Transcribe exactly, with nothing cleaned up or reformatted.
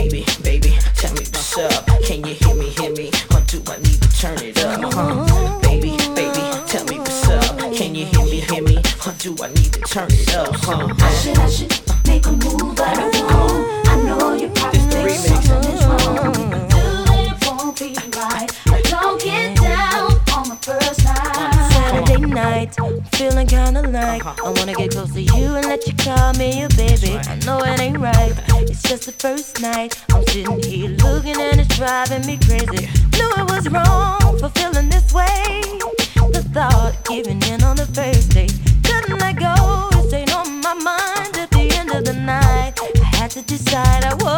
baby, baby, tell me what's up. Can you hear me, hear me? Or do I need to turn it up? Uh-huh. Baby, baby, tell me what's up. Can you hear me, hear me? Or do I need to turn it up? Huh? I should, I should make a move, but I won't. I know you probably think something is wrong, but do it won't be right. I don't get down on my first night. Saturday night, I'm feeling kinda like I wanna get close to you and let you call me your baby. I know it ain't right, it's just the first night. I'm sitting here looking and it's driving me crazy. Knew it was wrong for feeling this way. The thought of giving in on the first date, couldn't let go, it stayed on my mind at the end of the night. I had to decide I was